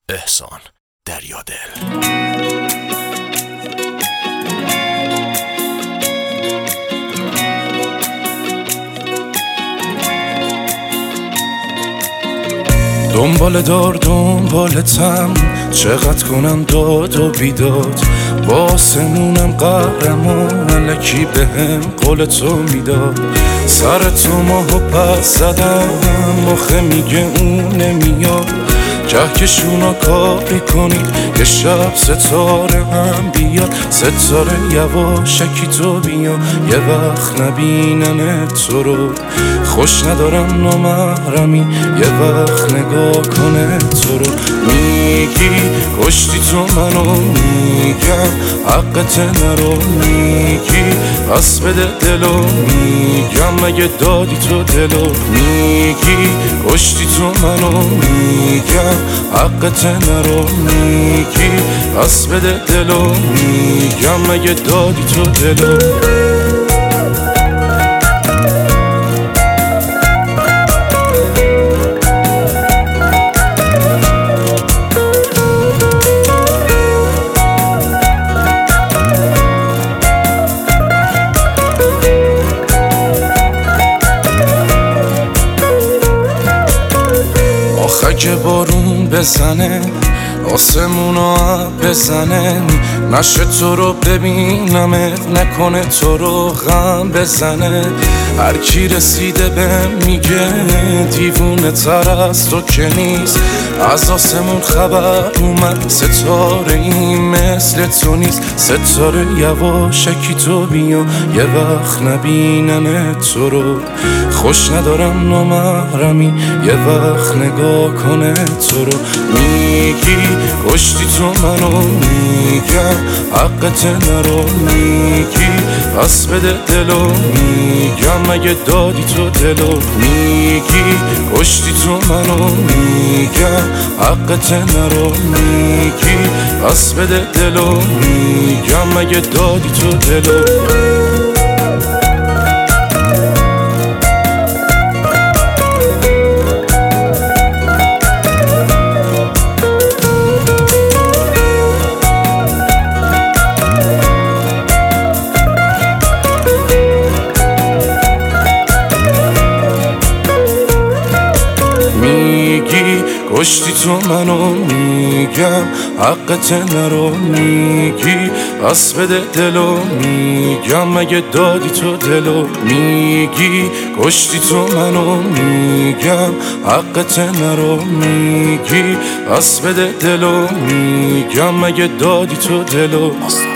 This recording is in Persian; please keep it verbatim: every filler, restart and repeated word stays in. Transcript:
احسان دریادل. دنبال دار دنبالتم، چقدر کنم داد و بیداد، با آسمونم قهرمان الکی بهم قول تو میداد. سر تو ماهو پس زدم، مخه میگه اون نمیاد. کهکشونا کاری کنید یه شب ستاره هم بیاد. ستاره یواشکی تو بیا، یه وقت نبینن تو رو. خوش ندارم نامحرمی، یه وقت نگاه کنه تو رو. میگی کشتی تو منو، میگم حقت نرو. میگی پس بده دلو، میگم مگه دادی تو دلو. میگی کشتی تو منو، میگم حقت نرو. میگی پس بده دلو، میگم مگه دادی تو دلو. اگه بارون بزنه آسمونا بزنه، نشه تو رو ببینمت، نکنه تو رو غم بزنه. هر کی رسیده به میگه دیوونه تر از تو که نیست. از آسمون خبر اومد ستاره این مثل تو نیست. ستاره یواشکی تو بیا، یه وقت نبینن تو رو. خوش ندارم نامحرمی، یه وقت نگاه کنه تو رو. میگی کشتی تو منو، میگم حقت نرو. میگی پس بده دلو، میگم مگه دادی تو دلو. میگی کشتی تو منو، میگم حقت نرو. میگی پس بده دلو، میگم مگه دادی تو دلو. میگی کشتی تو منو، میگم حقت نرو. میگی پس بده دلو، میگم مگه دادی تو دلو. میگی کشتی تو منو، میگم حقت نرو. میگی پس بده دلو، میگم مگه دادی تو دلو.